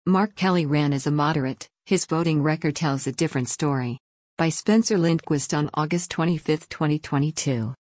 Mark Kelly ran as a moderate, his voting record tells a different story. By Spencer Lindquist on August 25, 2022.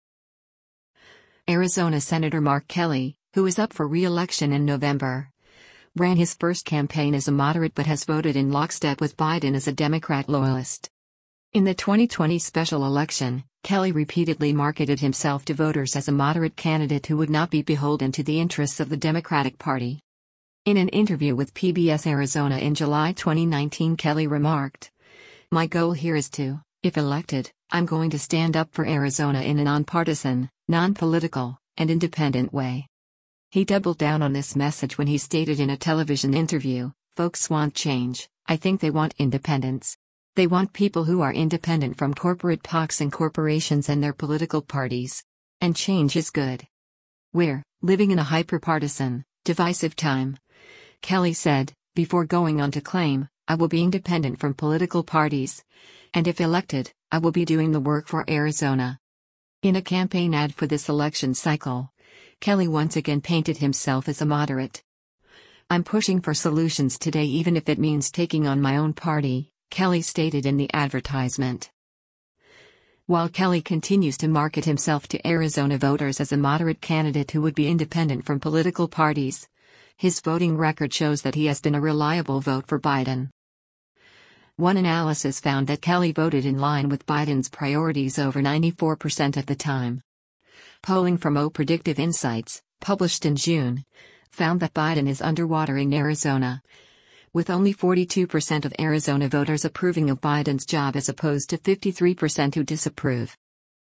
Arizona Senator Mark Kelly, who is up for re-election in November, ran his first campaign as a moderate but has voted in lockstep with Biden as a Democrat loyalist. In the 2020 special election, Kelly repeatedly marketed himself to voters as a moderate candidate who would not be beholden to the interests of the Democratic Party. In an interview with PBS Arizona in July 2019, Kelly remarked, "My goal here is to, if elected, I'm going to stand up for Arizona in a nonpartisan, non-political, and independent way." He doubled down on this message when he stated in a television interview, "Folks want change, I think they want independence. They want people who are independent from corporate pox and corporations and their political parties. And change is good. We're living in a hyper-partisan, divisive time," Kelly said, before going on to claim, "I will be independent from political parties. And if elected, I will be doing the work for Arizona." In a campaign ad for this election cycle, Kelly once again painted himself as a moderate. "I'm pushing for solutions today even if it means taking on my own party," Kelly stated in the advertisement. While Kelly continues to market himself to Arizona voters as a moderate candidate who would be independent from political parties, his voting record shows that he has been a reliable vote for Biden. One analysis found that Kelly voted in line with Biden's priorities over 94% of the time. Polling from O Predictive Insights, published in June, found that Biden is underwatering Arizona, with only 42% of Arizona voters approving of Biden's job as opposed to 53% who disapprove.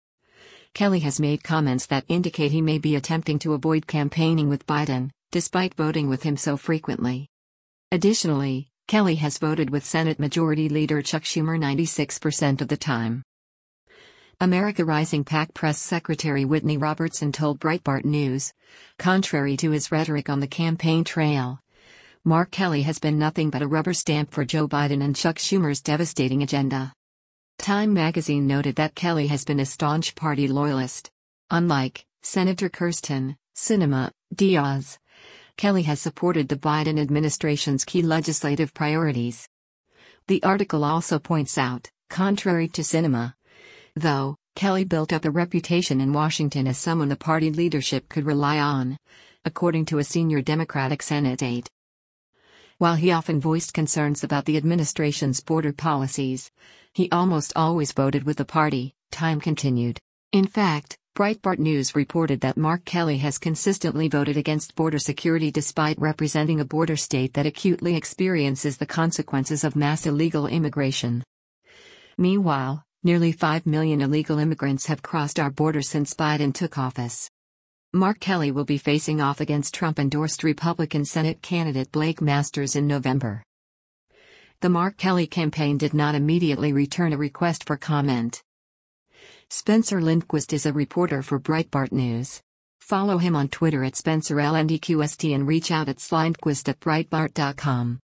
Kelly has made comments that indicate he may be attempting to avoid campaigning with Biden, despite voting with him so frequently. Additionally, Kelly has voted with Senate Majority Leader Chuck Schumer 96% of the time. America Rising PAC Press Secretary Whitney Robertson told Breitbart News, contrary to his rhetoric on the campaign trail, Mark Kelly has been nothing but a rubber stamp for Joe Biden and Chuck Schumer's devastating agenda. Time magazine noted that Kelly has been a staunch party loyalist. Unlike Senator Kirsten Sinema Diaz, Kelly has supported the Biden administration's key legislative priorities. The article also points out, contrary to Sinema, though, Kelly built up a reputation in Washington as someone the party leadership could rely on, according to a senior Democratic Senate aide. While he often voiced concerns about the administration's border policies, he almost always voted with the party, Time continued. In fact, Breitbart News reported that Mark Kelly has consistently voted against border security despite representing a border state that acutely experiences the consequences of mass illegal immigration. Meanwhile, nearly 5 million illegal immigrants have crossed our border since Biden took office. Mark Kelly will be facing off against Trump-endorsed Republican Senate candidate Blake Masters in November. The Mark Kelly campaign did not immediately return a request for comment. Spencer Lindquist is a reporter for Breitbart News. Follow him on Twitter at SpencerLNDQST and reach out at slindquist@breitbart.com.